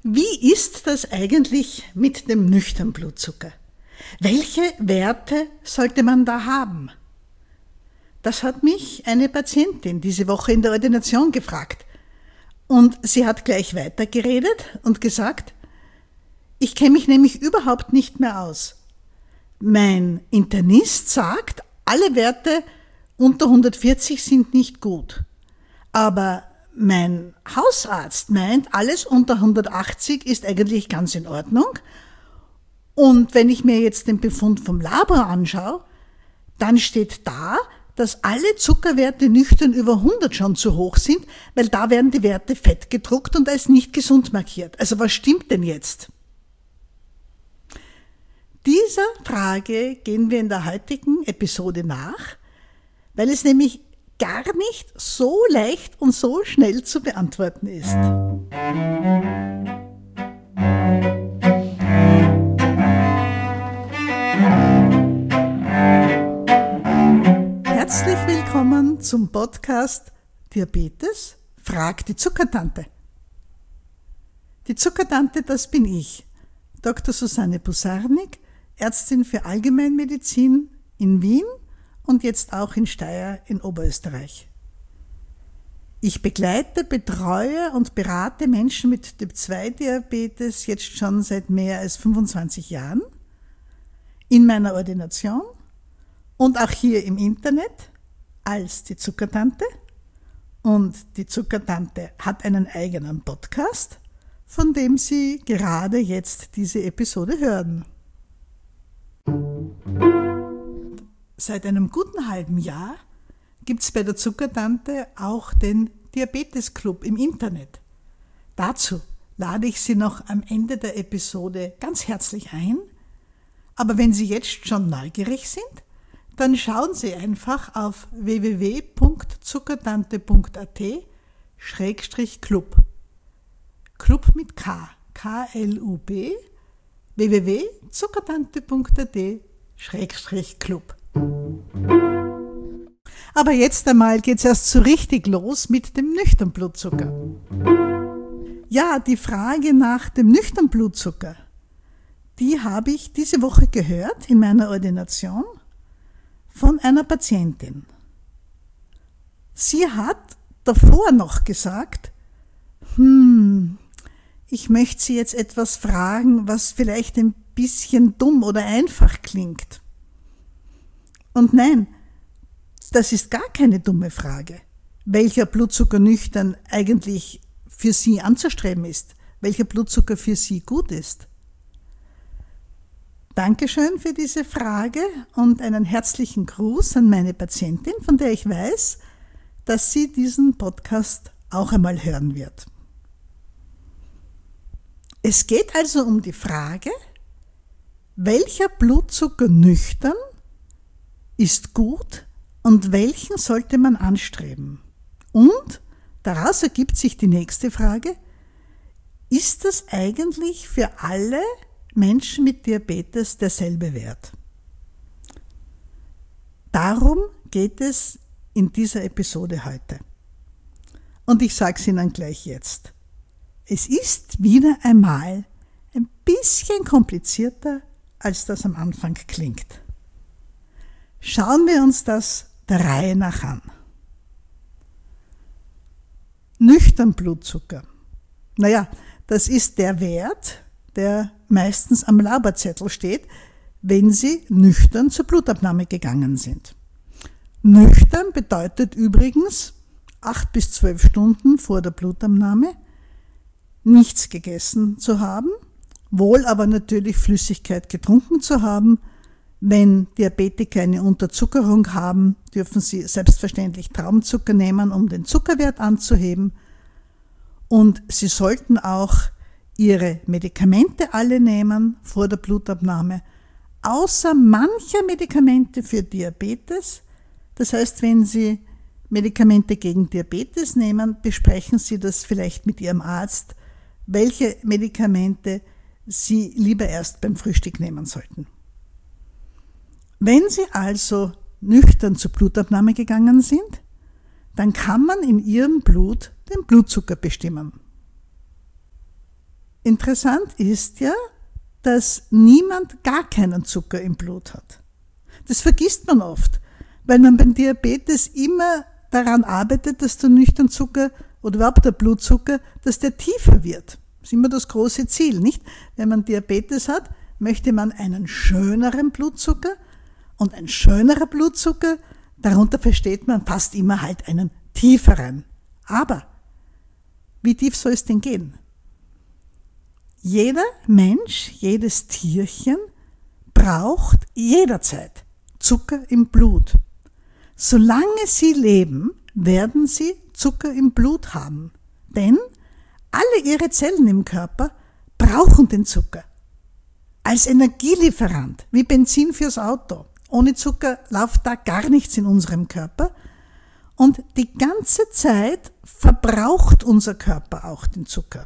Wie ist das eigentlich mit dem nüchternen Blutzucker? Welche Werte sollte man da haben? Das hat mich eine Patientin diese Woche in der Ordination gefragt. Und sie hat gleich weitergeredet und gesagt, ich kenne mich nämlich überhaupt nicht mehr aus. Mein Internist sagt, alle Werte unter 140 sind nicht gut. Aber mein Hausarzt meint, alles unter 180 ist eigentlich ganz in Ordnung. Und wenn ich mir jetzt den Befund vom Labor anschaue, dann steht da, dass alle Zuckerwerte nüchtern über 100 schon zu hoch sind, weil da werden die Werte fett gedruckt und als nicht gesund markiert. Also was stimmt denn jetzt? Dieser Frage gehen wir in der heutigen Episode nach, weil es nämlich gar nicht so leicht und so schnell zu beantworten ist. Herzlich willkommen zum Podcast Diabetes, frag die Zuckertante. Die Zuckertante, das bin ich, Dr. Susanne Busarnik, Ärztin für Allgemeinmedizin in Wien und jetzt auch in Steyr in Oberösterreich. Ich begleite, betreue und berate Menschen mit Typ-2-Diabetes jetzt schon seit mehr als 25 Jahren in meiner Ordination und auch hier im Internet als die Zuckertante. Und die Zuckertante hat einen eigenen Podcast, von dem Sie gerade jetzt diese Episode hören. Seit einem guten halben Jahr gibt es bei der Zuckertante auch den Diabetes-Club im Internet. Dazu lade ich Sie noch am Ende der Episode ganz herzlich ein. Aber wenn Sie jetzt schon neugierig sind, dann schauen Sie einfach auf www.zuckertante.at/Club. Club mit K, K-L-U-B, www.zuckertante.at/Club. Aber jetzt einmal geht's erst so richtig los mit dem nüchternen Blutzucker. Ja, die Frage nach dem nüchternen Blutzucker, die habe ich diese Woche gehört in meiner Ordination von einer Patientin. Sie hat davor noch gesagt, ich möchte Sie jetzt etwas fragen, was vielleicht ein bisschen dumm oder einfach klingt. Und nein, das ist gar keine dumme Frage, welcher Blutzucker nüchtern eigentlich für Sie anzustreben ist, welcher Blutzucker für Sie gut ist. Dankeschön für diese Frage und einen herzlichen Gruß an meine Patientin, von der ich weiß, dass sie diesen Podcast auch einmal hören wird. Es geht also um die Frage, welcher Blutzucker nüchtern ist gut und welchen sollte man anstreben? Und daraus ergibt sich die nächste Frage, ist das eigentlich für alle Menschen mit Diabetes derselbe Wert? Darum geht es in dieser Episode heute. Und ich sage es Ihnen gleich jetzt. Es ist wieder einmal ein bisschen komplizierter, als das am Anfang klingt. Schauen wir uns das der Reihe nach an. Nüchtern Blutzucker. Naja, das ist der Wert, der meistens am Laborzettel steht, wenn Sie nüchtern zur Blutabnahme gegangen sind. Nüchtern bedeutet übrigens 8 bis 12 Stunden vor der Blutabnahme nichts gegessen zu haben, wohl aber natürlich Flüssigkeit getrunken zu haben. Wenn Diabetiker eine Unterzuckerung haben, dürfen sie selbstverständlich Traubenzucker nehmen, um den Zuckerwert anzuheben. Und sie sollten auch ihre Medikamente alle nehmen vor der Blutabnahme, außer mancher Medikamente für Diabetes. Das heißt, wenn Sie Medikamente gegen Diabetes nehmen, besprechen Sie das vielleicht mit Ihrem Arzt, welche Medikamente Sie lieber erst beim Frühstück nehmen sollten. Wenn Sie also nüchtern zur Blutabnahme gegangen sind, dann kann man in Ihrem Blut den Blutzucker bestimmen. interessant ist ja, dass niemand gar keinen Zucker im Blut hat. Das vergisst man oft, weil man beim Diabetes immer daran arbeitet, dass der Nüchternzucker oder überhaupt der Blutzucker, dass der tiefer wird. Das ist immer das große Ziel, nicht? Wenn man Diabetes hat, möchte man einen schöneren Blutzucker und ein schönerer Blutzucker, darunter versteht man fast immer halt einen tieferen. Aber wie tief soll es denn gehen? Jeder Mensch, jedes Tierchen braucht jederzeit Zucker im Blut. Solange sie leben, werden sie Zucker im Blut haben. Denn alle ihre Zellen im Körper brauchen den Zucker. Als Energielieferant, wie Benzin fürs Auto. Ohne Zucker läuft da gar nichts in unserem Körper. Und die ganze Zeit verbraucht unser Körper auch den Zucker.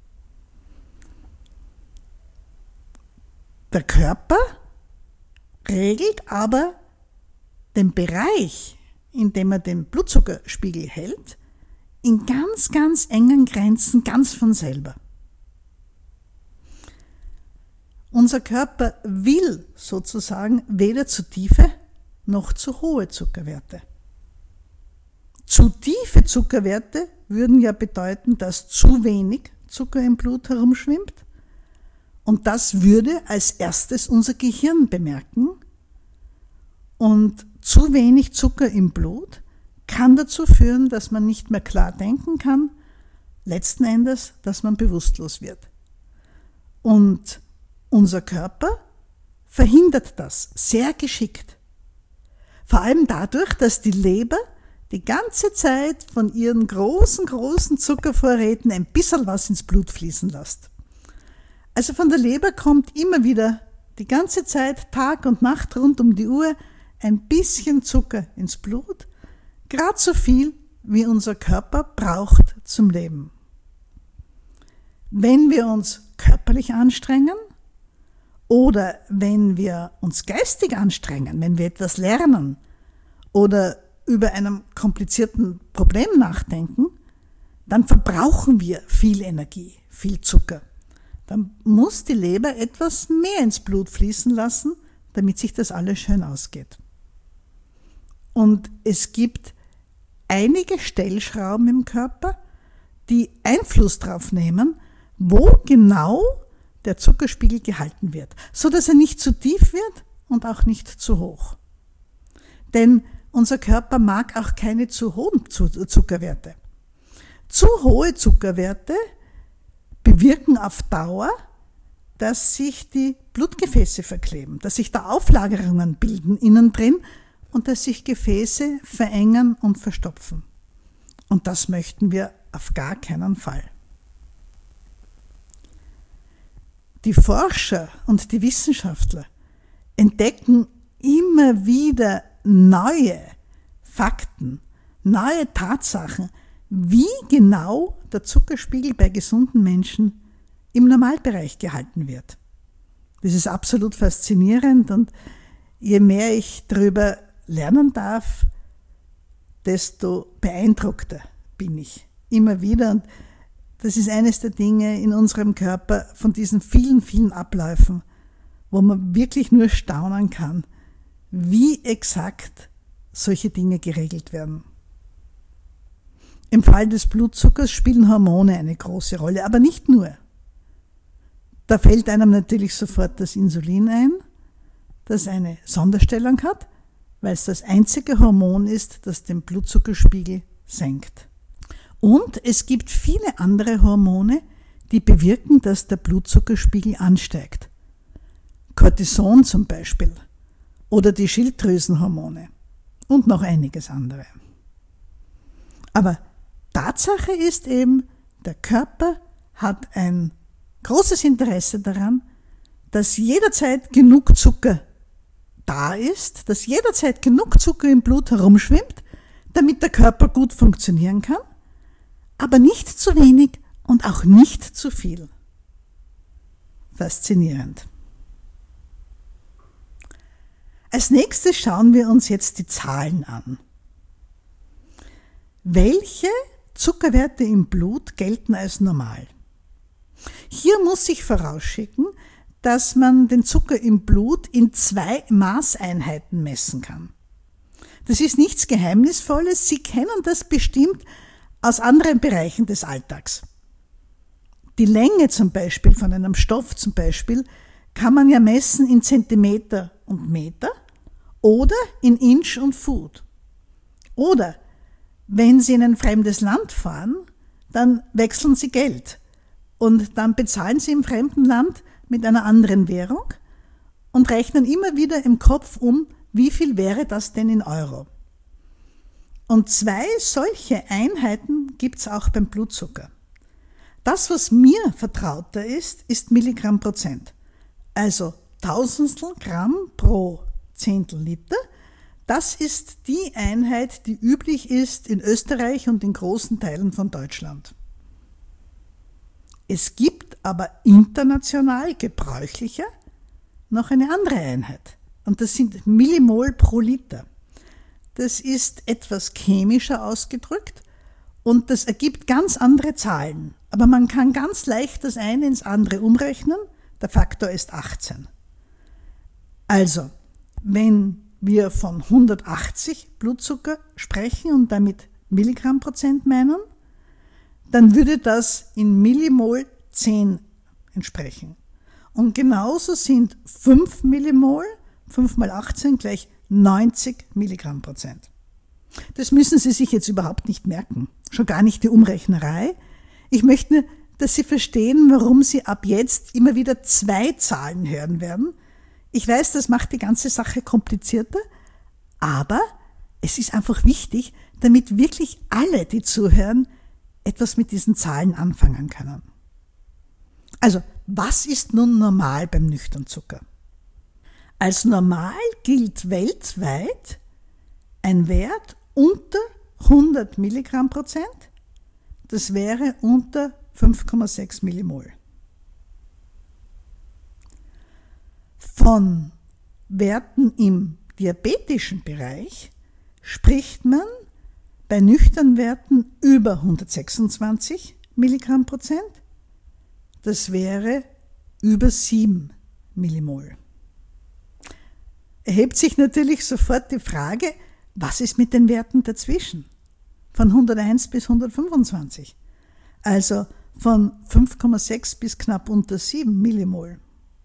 Der Körper regelt aber den Bereich, in dem er den Blutzuckerspiegel hält, in ganz, ganz engen Grenzen ganz von selber. Unser Körper will sozusagen weder zu tiefe noch zu hohe Zuckerwerte. Zu tiefe Zuckerwerte würden ja bedeuten, dass zu wenig Zucker im Blut herumschwimmt. Und das würde als erstes unser Gehirn bemerken. Und zu wenig Zucker im Blut kann dazu führen, dass man nicht mehr klar denken kann, letzten Endes, dass man bewusstlos wird. Und unser Körper verhindert das sehr geschickt. Vor allem dadurch, dass die Leber die ganze Zeit von ihren großen Zuckervorräten ein bisschen was ins Blut fließen lässt. Also von der Leber kommt immer wieder die ganze Zeit, Tag und Nacht rund um die Uhr, ein bisschen Zucker ins Blut, gerade so viel, wie unser Körper braucht zum Leben. Wenn wir uns körperlich anstrengen oder wenn wir uns geistig anstrengen, wenn wir etwas lernen oder über einem komplizierten Problem nachdenken, dann verbrauchen wir viel Energie, viel Zucker. Dann muss die Leber etwas mehr ins Blut fließen lassen, damit sich das alles schön ausgeht. Und es gibt einige Stellschrauben im Körper, die Einfluss darauf nehmen, wo genau der Zuckerspiegel gehalten wird, so dass er nicht zu tief wird und auch nicht zu hoch. Denn unser Körper mag auch keine zu hohen Zuckerwerte. Zu hohe Zuckerwerte bewirken auf Dauer, dass sich die Blutgefäße verkleben, dass sich da Auflagerungen bilden innen drin und dass sich Gefäße verengen und verstopfen. Und das möchten wir auf gar keinen Fall. Die Forscher und die Wissenschaftler entdecken immer wieder neue Fakten, neue Tatsachen, wie genau der Zuckerspiegel bei gesunden Menschen im Normalbereich gehalten wird. Das ist absolut faszinierend und je mehr ich darüber lernen darf, desto beeindruckter bin ich immer wieder. Und das ist eines der Dinge in unserem Körper von diesen vielen Abläufen, wo man wirklich nur staunen kann, wie exakt solche Dinge geregelt werden. Im Fall des Blutzuckers spielen Hormone eine große Rolle, aber nicht nur. Da fällt einem natürlich sofort das Insulin ein, das eine Sonderstellung hat, weil es das einzige Hormon ist, das den Blutzuckerspiegel senkt. Und es gibt viele andere Hormone, die bewirken, dass der Blutzuckerspiegel ansteigt. Cortison zum Beispiel oder die Schilddrüsenhormone und noch einiges andere. Aber Tatsache ist eben, der Körper hat ein großes Interesse daran, dass jederzeit genug Zucker da ist, dass jederzeit genug Zucker im Blut herumschwimmt, damit der Körper gut funktionieren kann, aber nicht zu wenig und auch nicht zu viel. Faszinierend. Als nächstes schauen wir uns jetzt die Zahlen an. Welche Zuckerwerte im Blut gelten als normal? Hier muss ich vorausschicken, dass man den Zucker im Blut in 2 Maßeinheiten messen kann. Das ist nichts Geheimnisvolles, Sie kennen das bestimmt aus anderen Bereichen des Alltags. Die Länge zum Beispiel von einem Stoff zum Beispiel kann man ja messen in Zentimeter und Meter oder in Inch und Foot. Oder wenn Sie in ein fremdes Land fahren, dann wechseln Sie Geld und dann bezahlen Sie im fremden Land mit einer anderen Währung und rechnen immer wieder im Kopf um, wie viel wäre das denn in Euro. Und 2 solche Einheiten gibt es auch beim Blutzucker. Das, was mir vertrauter ist, ist Milligramm Prozent. Also Tausendstel Gramm pro Zehntel Liter. Das ist die Einheit, die üblich ist in Österreich und in großen Teilen von Deutschland. Es gibt aber international gebräuchlicher noch eine andere Einheit. Und das sind Millimol pro Liter. Das ist etwas chemischer ausgedrückt und das ergibt ganz andere Zahlen. Aber man kann ganz leicht das eine ins andere umrechnen. Der Faktor ist 18. Also, wenn wir von 180 Blutzucker sprechen und damit Milligramm Prozent meinen, dann würde das in Millimol 10 entsprechen. Und genauso sind 5 Millimol, 5 mal 18 gleich 90 Milligramm Prozent. Das müssen Sie sich jetzt überhaupt nicht merken, schon gar nicht die Umrechnerei. Ich möchte nur, dass Sie verstehen, warum Sie ab jetzt immer wieder 2 Zahlen hören werden. Ich weiß, das macht die ganze Sache komplizierter, aber es ist einfach wichtig, damit wirklich alle, die zuhören, etwas mit diesen Zahlen anfangen können. Also, was ist nun normal beim Nüchternzucker? Als normal gilt weltweit ein Wert unter 100 Milligramm Prozent, das wäre unter 5,6 Millimol. Von Werten im diabetischen Bereich spricht man bei Nüchternwerten über 126 Milligramm Prozent, das wäre über 7 Millimol. Erhebt sich natürlich sofort die Frage, was ist mit den Werten dazwischen? Von 101 bis 125. Also von 5,6 bis knapp unter 7 Millimol.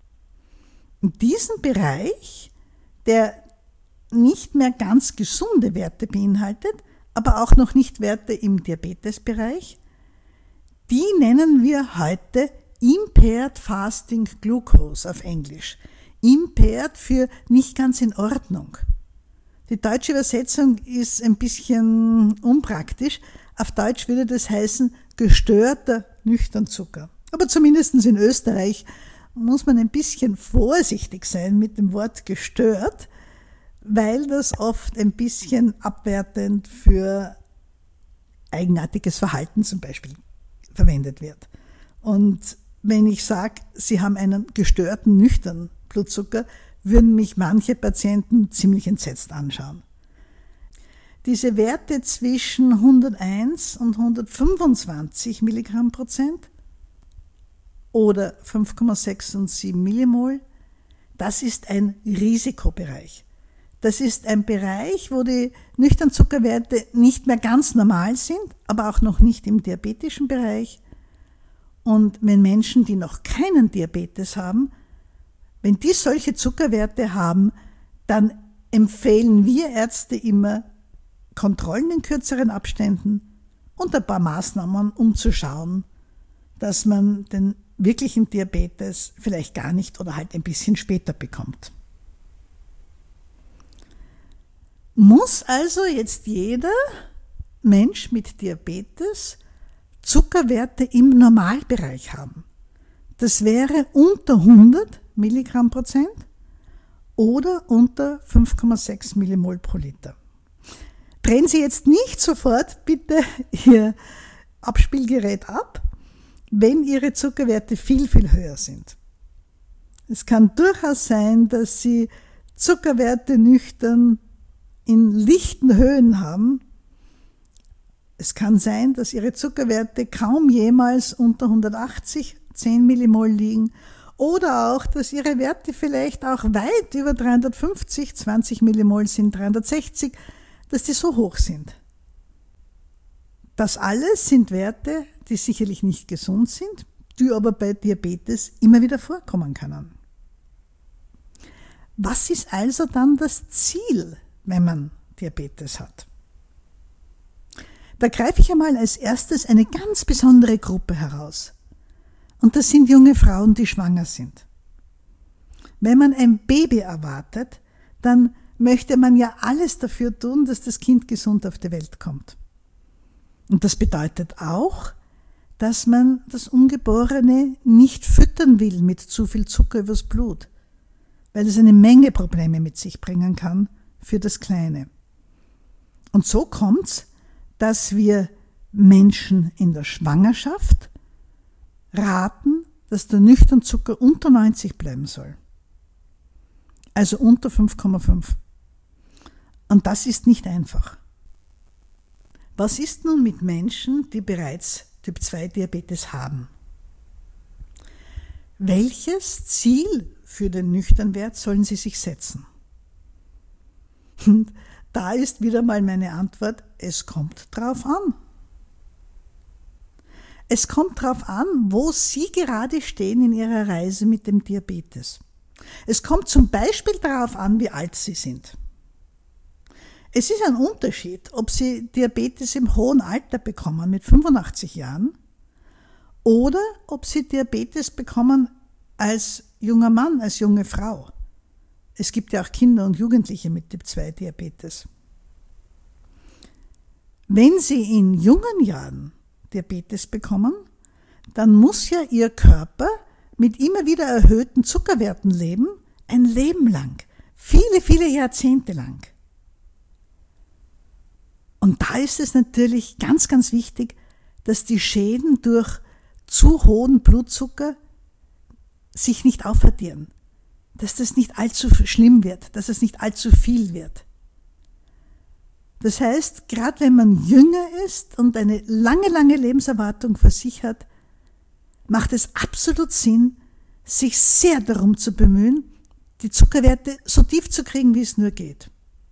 In diesem Bereich, der nicht mehr ganz gesunde Werte beinhaltet, aber auch noch nicht Werte im Diabetesbereich, die nennen wir heute Impaired Fasting Glucose auf Englisch. Impaired für nicht ganz in Ordnung. Die deutsche Übersetzung ist ein bisschen unpraktisch. Auf Deutsch würde das heißen gestörter Nüchternzucker. Aber zumindest in Österreich muss man ein bisschen vorsichtig sein mit dem Wort gestört, weil das oft ein bisschen abwertend für eigenartiges Verhalten zum Beispiel verwendet wird. Und wenn ich sage, Sie haben einen gestörten nüchternen Blutzucker, würden mich manche Patienten ziemlich entsetzt anschauen. Diese Werte zwischen 101 und 125 Milligramm Prozent oder 5,6 und 7 Millimol, das ist ein Risikobereich. Das ist ein Bereich, wo die Nüchternzuckerwerte nicht mehr ganz normal sind, aber auch noch nicht im diabetischen Bereich. Und wenn Menschen, die noch keinen Diabetes haben, wenn die solche Zuckerwerte haben, dann empfehlen wir Ärzte immer Kontrollen in kürzeren Abständen und ein paar Maßnahmen, um zu schauen, dass man den wirklichen Diabetes vielleicht gar nicht oder halt ein bisschen später bekommt. Muss also jetzt jeder Mensch mit Diabetes Zuckerwerte im Normalbereich haben? Das wäre unter 100 Milligramm Prozent oder unter 5,6 Millimol pro Liter. Drehen Sie jetzt nicht sofort bitte Ihr Abspielgerät ab, wenn Ihre Zuckerwerte viel, viel höher sind. Es kann durchaus sein, dass Sie Zuckerwerte nüchtern in lichten Höhen haben. Es kann sein, dass Ihre Zuckerwerte kaum jemals unter 180, 10 Millimol liegen oder auch, dass ihre Werte vielleicht auch weit über 350, 20 Millimol sind, 360, dass die so hoch sind. Das alles sind Werte, die sicherlich nicht gesund sind, die aber bei Diabetes immer wieder vorkommen können. Was ist also dann das Ziel, wenn man Diabetes hat? Da greife ich einmal als erstes eine ganz besondere Gruppe heraus. Und das sind junge Frauen, die schwanger sind. Wenn man ein Baby erwartet, dann möchte man ja alles dafür tun, dass das Kind gesund auf die Welt kommt. Und das bedeutet auch, dass man das Ungeborene nicht füttern will mit zu viel Zucker übers Blut, weil es eine Menge Probleme mit sich bringen kann für das Kleine. Und so kommt's, dass wir Menschen in der Schwangerschaft raten, dass der Nüchternzucker unter 90 bleiben soll. Also unter 5,5. Und das ist nicht einfach. Was ist nun mit Menschen, die bereits Typ-2-Diabetes haben? Welches Ziel für den Nüchternwert sollen sie sich setzen? Und da ist wieder mal meine Antwort, es kommt drauf an. Es kommt drauf an, wo Sie gerade stehen in Ihrer Reise mit dem Diabetes. Es kommt zum Beispiel darauf an, wie alt Sie sind. Es ist ein Unterschied, ob Sie Diabetes im hohen Alter bekommen, mit 85 Jahren, oder ob Sie Diabetes bekommen als junger Mann, als junge Frau. Es gibt ja auch Kinder und Jugendliche mit Typ-2-Diabetes. Wenn Sie in jungen Jahren Diabetes bekommen, dann muss ja Ihr Körper mit immer wieder erhöhten Zuckerwerten leben, ein Leben lang, viele, viele Jahrzehnte lang. Und da ist es natürlich ganz, ganz wichtig, dass die Schäden durch zu hohen Blutzucker sich nicht aufaddieren, dass das nicht allzu schlimm wird, dass es nicht allzu viel wird. Das heißt, gerade wenn man jünger ist und eine lange, lange Lebenserwartung vor sich hat, macht es absolut Sinn, sich sehr darum zu bemühen, die Zuckerwerte so tief zu kriegen, wie es nur geht.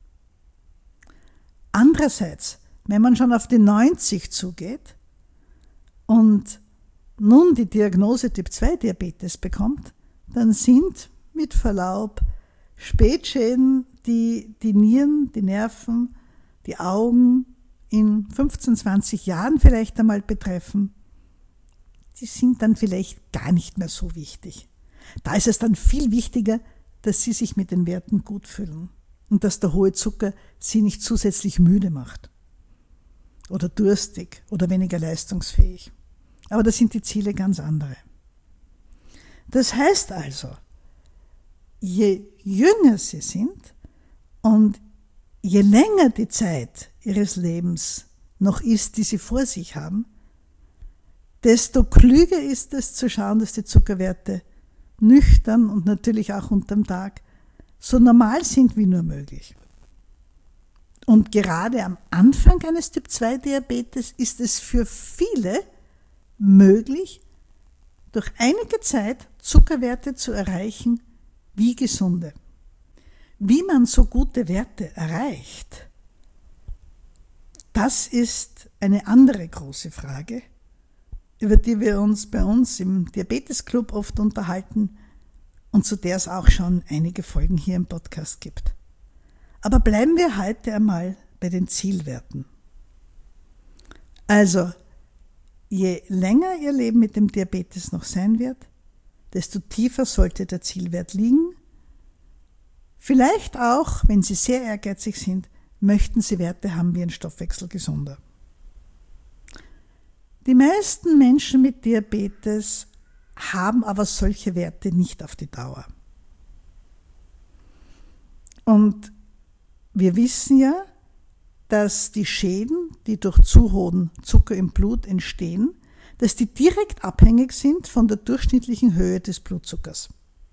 Andererseits, wenn man schon auf die 90 zugeht und nun die Diagnose Typ-2-Diabetes bekommt, dann sind mit Verlaub Spätschäden, die Nieren, die Nerven, die Augen in 15, 20 Jahren vielleicht einmal betreffen, die sind dann vielleicht gar nicht mehr so wichtig. Da ist es dann viel wichtiger, dass Sie sich mit den Werten gut fühlen und dass der hohe Zucker Sie nicht zusätzlich müde macht oder durstig oder weniger leistungsfähig. Aber da sind die Ziele ganz andere. Das heißt also, je jünger Sie sind und je länger die Zeit Ihres Lebens noch ist, die Sie vor sich haben, desto klüger ist es zu schauen, dass die Zuckerwerte nüchtern und natürlich auch unterm Tag so normal sind wie nur möglich. Und gerade am Anfang eines Typ-2-Diabetes ist es für viele möglich, durch einige Zeit Zuckerwerte zu erreichen wie gesunde. Wie man so gute Werte erreicht, das ist eine andere große Frage, über die wir uns bei uns im Diabetesclub oft unterhalten und zu der es auch schon einige Folgen hier im Podcast gibt. Aber bleiben wir heute einmal bei den Zielwerten. Also, je länger Ihr Leben mit dem Diabetes noch sein wird, desto tiefer sollte der Zielwert liegen. Vielleicht auch, wenn Sie sehr ehrgeizig sind, möchten Sie Werte haben wie ein Stoffwechsel gesunder. Die meisten Menschen mit Diabetes haben aber solche Werte nicht auf die Dauer. Und wir wissen ja, dass die Schäden, die durch zu hohen Zucker im Blut entstehen, dass die direkt abhängig sind von der durchschnittlichen Höhe des Blutzuckers.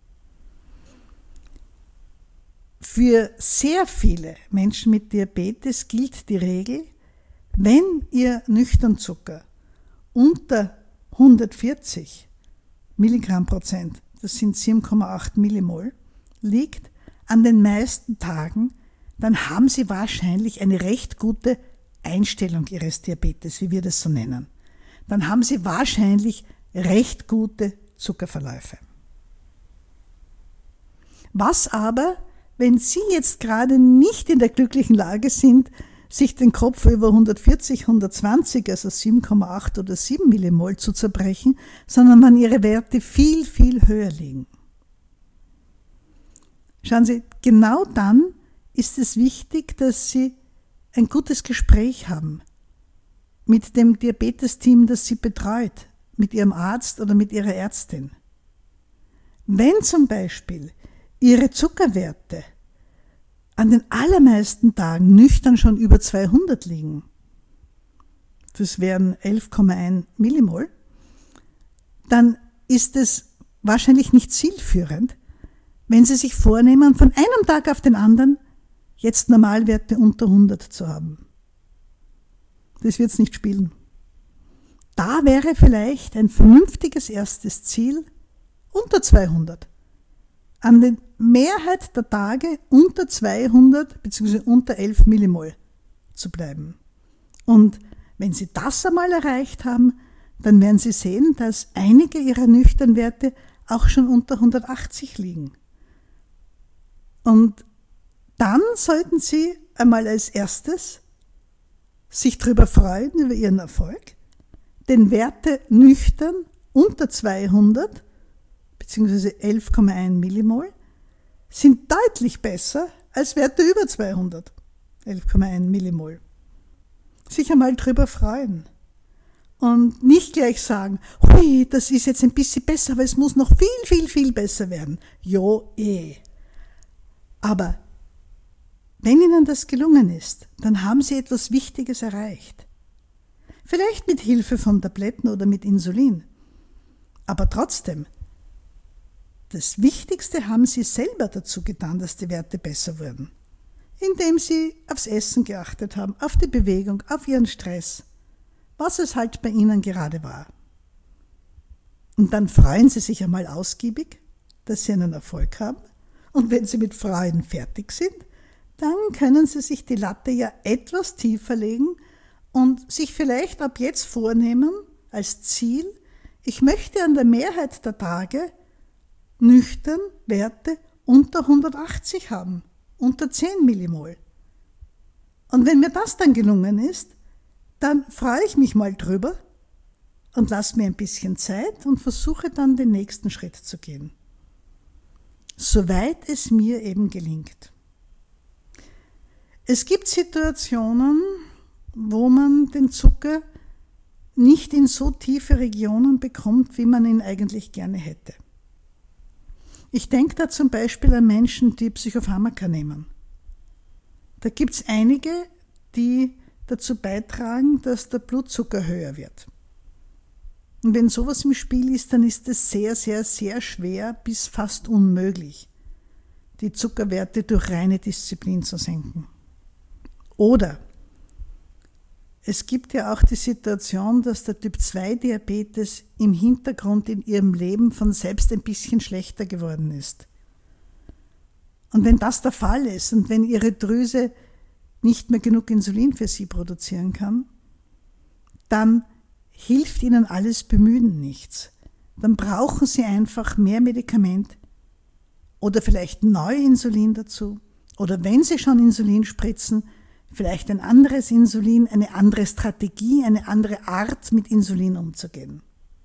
Für sehr viele Menschen mit Diabetes gilt die Regel, wenn ihr Nüchternzucker unter 140 Milligramm-Prozent, das sind 7,8 Millimol, liegt an den meisten Tagen, dann haben Sie wahrscheinlich eine recht gute Einstellung Ihres Diabetes, wie wir das so nennen. Dann haben Sie wahrscheinlich recht gute Zuckerverläufe. Was aber, wenn Sie jetzt gerade nicht in der glücklichen Lage sind, sich den Kopf über 140, 120, also 7,8 oder 7 Millimol zu zerbrechen, sondern wenn Ihre Werte viel, viel höher liegen? Schauen Sie, genau dann ist es wichtig, dass Sie ein gutes Gespräch haben mit dem Diabetesteam, das Sie betreut, mit Ihrem Arzt oder mit Ihrer Ärztin. Wenn zum Beispiel Ihre Zuckerwerte an den allermeisten Tagen nüchtern schon über 200 liegen, das wären 11,1 Millimol, dann ist es wahrscheinlich nicht zielführend, wenn Sie sich vornehmen, von einem Tag auf den anderen jetzt Normalwerte unter 100 zu haben. Das wird es nicht spielen. Da wäre vielleicht ein vernünftiges erstes Ziel unter 200. An der Mehrheit der Tage unter 200 bzw. unter 11 Millimol zu bleiben. Und wenn Sie das einmal erreicht haben, dann werden Sie sehen, dass einige Ihrer Nüchternwerte auch schon unter 180 liegen. Und dann sollten Sie einmal als erstes sich darüber freuen, über Ihren Erfolg, denn Werte nüchtern unter 200 bzw. 11,1 Millimol sind deutlich besser als Werte über 200, 11,1 Millimol. Sich einmal drüber freuen und nicht gleich sagen, hui, das ist jetzt ein bisschen besser, aber es muss noch viel, viel, viel besser werden. Jo, Aber wenn Ihnen das gelungen ist, dann haben Sie etwas Wichtiges erreicht. Vielleicht mit Hilfe von Tabletten oder mit Insulin. Aber trotzdem, das Wichtigste haben Sie selber dazu getan, dass die Werte besser wurden. Indem Sie aufs Essen geachtet haben, auf die Bewegung, auf Ihren Stress, was es halt bei Ihnen gerade war. Und dann freuen Sie sich einmal ausgiebig, dass Sie einen Erfolg haben. Und wenn Sie mit Freuden fertig sind, dann können Sie sich die Latte ja etwas tiefer legen und sich vielleicht ab jetzt vornehmen als Ziel, ich möchte an der Mehrheit der Tage nüchtern Werte unter 180 haben, unter 10 Millimol. Und wenn mir das dann gelungen ist, dann freue ich mich mal drüber und lasse mir ein bisschen Zeit und versuche dann den nächsten Schritt zu gehen. Soweit es mir eben gelingt. Es gibt Situationen, wo man den Zucker nicht in so tiefe Regionen bekommt, wie man ihn eigentlich gerne hätte. Ich denke da zum Beispiel an Menschen, die Psychopharmaka nehmen. Da gibt es einige, die dazu beitragen, dass der Blutzucker höher wird. Und wenn sowas im Spiel ist, dann ist es sehr, sehr, sehr schwer bis fast unmöglich, die Zuckerwerte durch reine Disziplin zu senken. Oder es gibt ja auch die Situation, dass der Typ-2-Diabetes im Hintergrund in ihrem Leben von selbst ein bisschen schlechter geworden ist. Und wenn das der Fall ist und wenn ihre Drüse nicht mehr genug Insulin für sie produzieren kann, dann hilft ihnen alles Bemühen nichts. Dann brauchen sie einfach mehr Medikament oder vielleicht Neuinsulin dazu. Oder wenn sie schon Insulin spritzen, vielleicht ein anderes Insulin, eine andere Strategie, eine andere Art, mit Insulin umzugehen.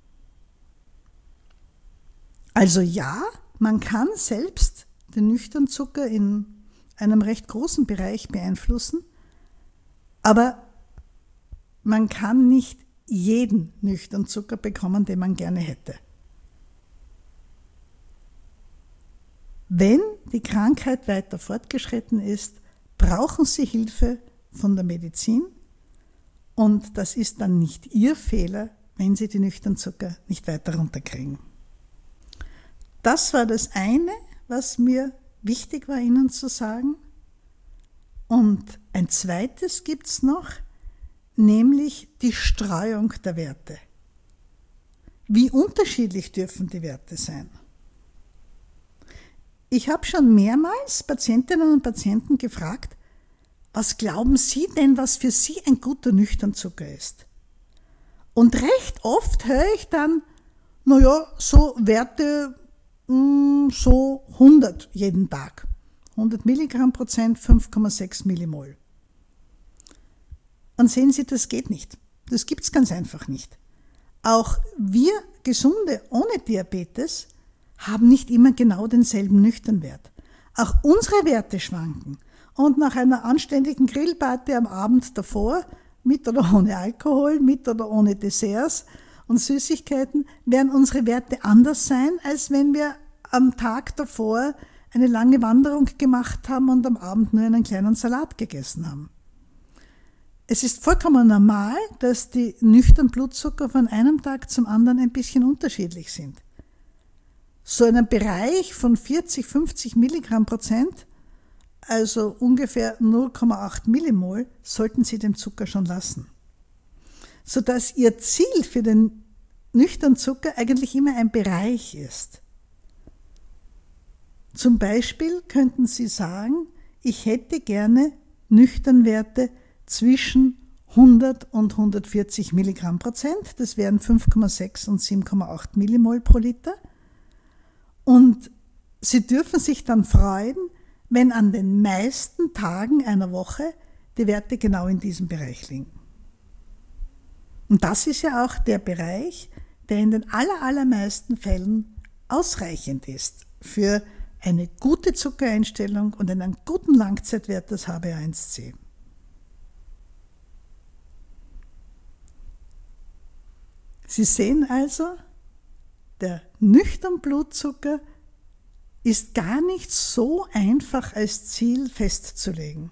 Also ja, man kann selbst den Nüchternzucker in einem recht großen Bereich beeinflussen, aber man kann nicht jeden Nüchternzucker bekommen, den man gerne hätte. Wenn die Krankheit weiter fortgeschritten ist, brauchen Sie Hilfe von der Medizin und das ist dann nicht Ihr Fehler, wenn Sie die Nüchternzucker nicht weiter runterkriegen. Das war das eine, was mir wichtig war, Ihnen zu sagen. Und ein zweites gibt's noch, nämlich die Streuung der Werte. Wie unterschiedlich dürfen die Werte sein? Ich habe schon mehrmals Patientinnen und Patienten gefragt, was glauben Sie denn, was für Sie ein guter Nüchternzucker ist? Und recht oft höre ich dann, so Werte, so 100 jeden Tag. 100 Milligramm Prozent, 5,6 Millimol. Und sehen Sie, das geht nicht. Das gibt es ganz einfach nicht. Auch wir Gesunde ohne Diabetes haben nicht immer genau denselben Nüchternwert. Auch unsere Werte schwanken. Und nach einer anständigen Grillparty am Abend davor, mit oder ohne Alkohol, mit oder ohne Desserts und Süßigkeiten, werden unsere Werte anders sein, als wenn wir am Tag davor eine lange Wanderung gemacht haben und am Abend nur einen kleinen Salat gegessen haben. Es ist vollkommen normal, dass die nüchternen Blutzucker von einem Tag zum anderen ein bisschen unterschiedlich sind. So einen Bereich von 40, 50 Milligramm Prozent, also ungefähr 0,8 Millimol, sollten Sie dem Zucker schon lassen. Sodass Ihr Ziel für den nüchternen Zucker eigentlich immer ein Bereich ist. Zum Beispiel könnten Sie sagen, ich hätte gerne Nüchternwerte zwischen 100 und 140 Milligramm Prozent, das wären 5,6 und 7,8 Millimol pro Liter. Und Sie dürfen sich dann freuen, wenn an den meisten Tagen einer Woche die Werte genau in diesem Bereich liegen. Und das ist ja auch der Bereich, der in den allermeisten Fällen ausreichend ist für eine gute Zuckereinstellung und einen guten Langzeitwert des HbA1c. Sie sehen also, der nüchterne Blutzucker ist gar nicht so einfach als Ziel festzulegen.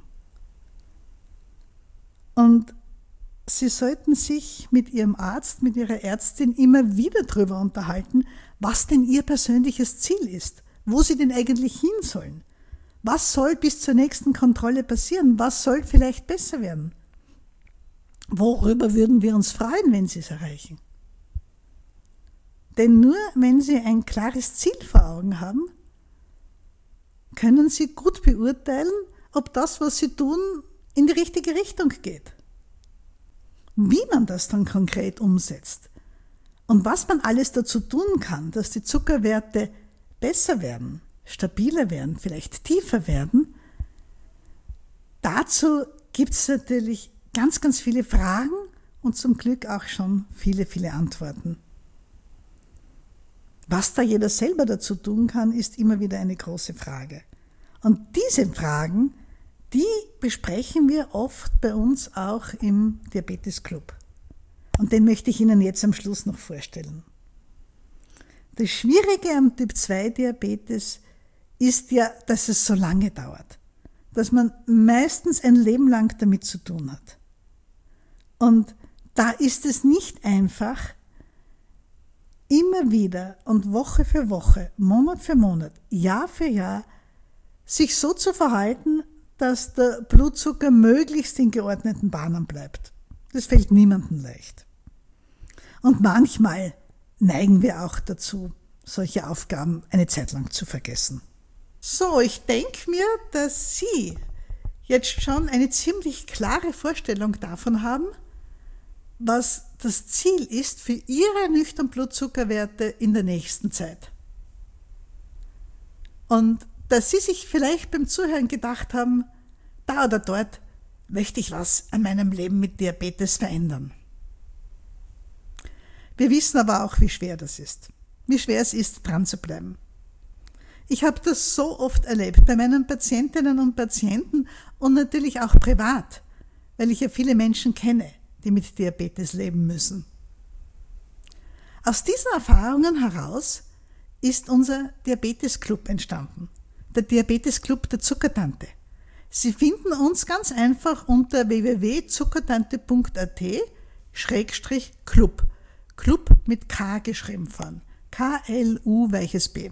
Und Sie sollten sich mit Ihrem Arzt, mit Ihrer Ärztin immer wieder darüber unterhalten, was denn Ihr persönliches Ziel ist, wo Sie denn eigentlich hin sollen. Was soll bis zur nächsten Kontrolle passieren? Was soll vielleicht besser werden? Worüber würden wir uns freuen, wenn Sie es erreichen? Denn nur wenn Sie ein klares Ziel vor Augen haben, können Sie gut beurteilen, ob das, was Sie tun, in die richtige Richtung geht. Wie man das dann konkret umsetzt und was man alles dazu tun kann, dass die Zuckerwerte besser werden, stabiler werden, vielleicht tiefer werden, dazu gibt es natürlich ganz, ganz viele Fragen und zum Glück auch schon viele, viele Antworten. Was da jeder selber dazu tun kann, ist immer wieder eine große Frage. Und diese Fragen, die besprechen wir oft bei uns auch im Diabetes Club. Und den möchte ich Ihnen jetzt am Schluss noch vorstellen. Das Schwierige am Typ-2-Diabetes ist ja, dass es so lange dauert. Dass man meistens ein Leben lang damit zu tun hat. Und da ist es nicht einfach, immer wieder und Woche für Woche, Monat für Monat, Jahr für Jahr, sich so zu verhalten, dass der Blutzucker möglichst in geordneten Bahnen bleibt. Das fällt niemandem leicht. Und manchmal neigen wir auch dazu, solche Aufgaben eine Zeit lang zu vergessen. So, ich denke mir, dass Sie jetzt schon eine ziemlich klare Vorstellung davon haben, was das Ziel ist für Ihre nüchternen Blutzuckerwerte in der nächsten Zeit. Und dass Sie sich vielleicht beim Zuhören gedacht haben, da oder dort möchte ich was an meinem Leben mit Diabetes verändern. Wir wissen aber auch, wie schwer das ist. Wie schwer es ist, dran zu bleiben. Ich habe das so oft erlebt bei meinen Patientinnen und Patienten und natürlich auch privat, weil ich ja viele Menschen kenne, die mit Diabetes leben müssen. Aus diesen Erfahrungen heraus ist unser Diabetes Club entstanden. Der Diabetes Club der Zuckertante. Sie finden uns ganz einfach unter www.zuckertante.at/Club. Club mit K geschrieben vorn. KLU-B.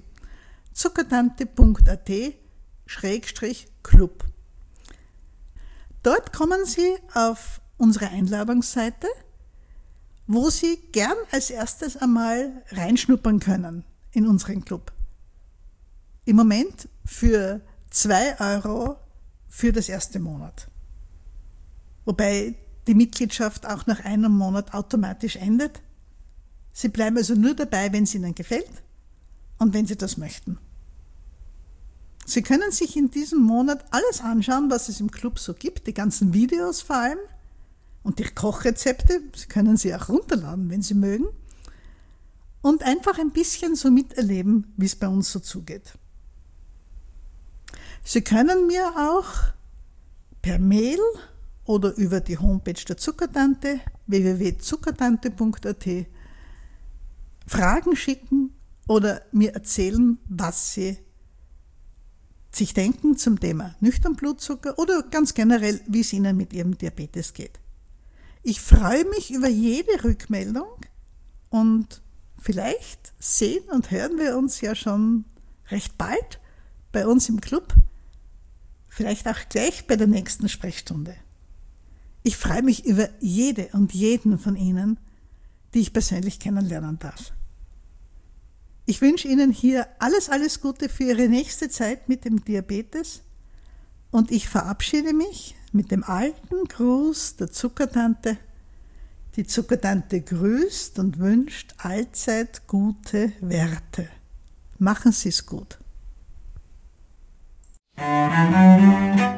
Zuckertante.at/Club. Dort kommen Sie auf unsere Einladungsseite wo Sie gern als erstes einmal reinschnuppern können in unseren Club. Im Moment für 2 Euro für das erste Monat. Wobei die Mitgliedschaft auch nach einem Monat automatisch endet. Sie bleiben also nur dabei, wenn es Ihnen gefällt und wenn Sie das möchten. Sie können sich in diesem Monat alles anschauen, was es im Club so gibt, die ganzen Videos vor allem und die Kochrezepte. Sie können sie auch runterladen, wenn Sie mögen. Und einfach ein bisschen so miterleben, wie es bei uns so zugeht. Sie können mir auch per Mail oder über die Homepage der Zuckertante www.zuckertante.at Fragen schicken oder mir erzählen, was Sie sich denken zum Thema Nüchternblutzucker oder ganz generell, wie es Ihnen mit Ihrem Diabetes geht. Ich freue mich über jede Rückmeldung und vielleicht sehen und hören wir uns ja schon recht bald bei uns im Club, vielleicht auch gleich bei der nächsten Sprechstunde. Ich freue mich über jede und jeden von Ihnen, die ich persönlich kennenlernen darf. Ich wünsche Ihnen hier alles Gute für Ihre nächste Zeit mit dem Diabetes und ich verabschiede mich mit dem alten Gruß der Zuckertante. Die Zuckertante grüßt und wünscht allzeit gute Werte. Machen Sie es gut.